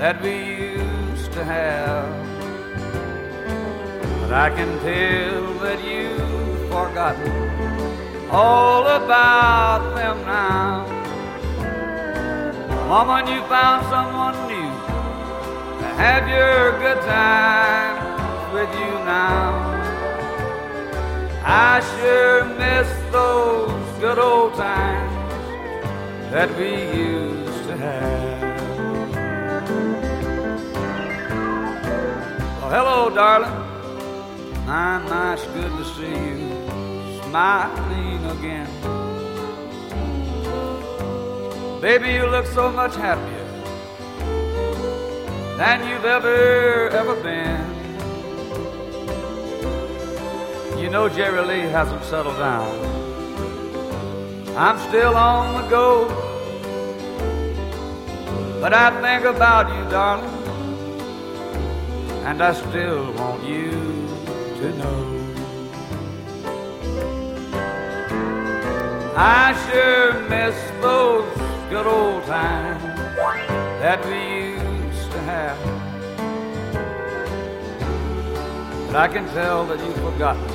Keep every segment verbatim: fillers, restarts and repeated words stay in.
that we used to have. But I can tell that you've forgotten all about them now. Woman, you found someone new to have your good times with you now. I sure miss those good old times that we used to have. Well, hello, darling. My, my, it's good to see you smiling again. Baby, you look so much happier than you've ever, ever been. You know Jerry Lee hasn't settled down. I'm still on the go. But I think about you, darling, and I still want you to know. I sure miss those good old times that we used to have. But I can tell that you've forgotten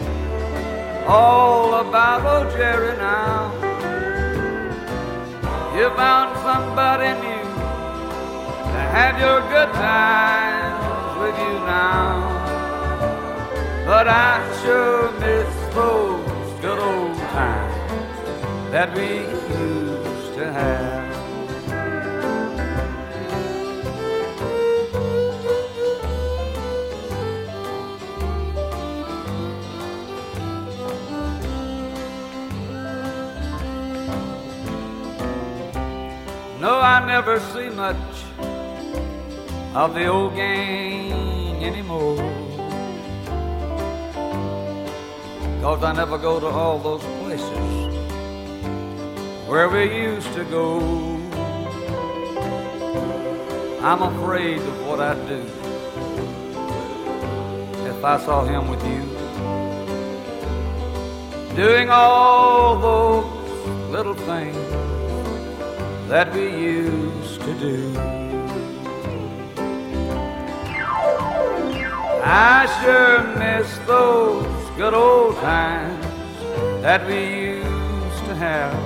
all about old Jerry now. You found somebody new to have your good times with you now. But I sure miss those good old times that we used to have. No, I never see much of the old gang anymore, 'cause I never go to all those places where we used to go. I'm afraid of what I'd do if I saw him with you, doing all those little things that we used to do. I sure miss those good old times that we used to have.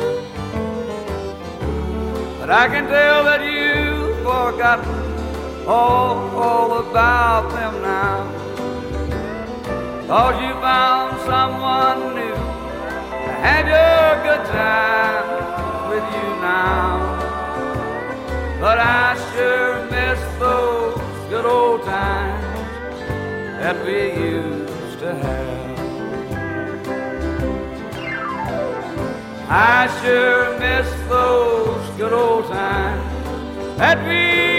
But I can tell that you've forgotten all, all about them now, 'cause you found someone new to have your good time with you now. But I sure miss those good old times that we used to have. I sure miss those good old times that we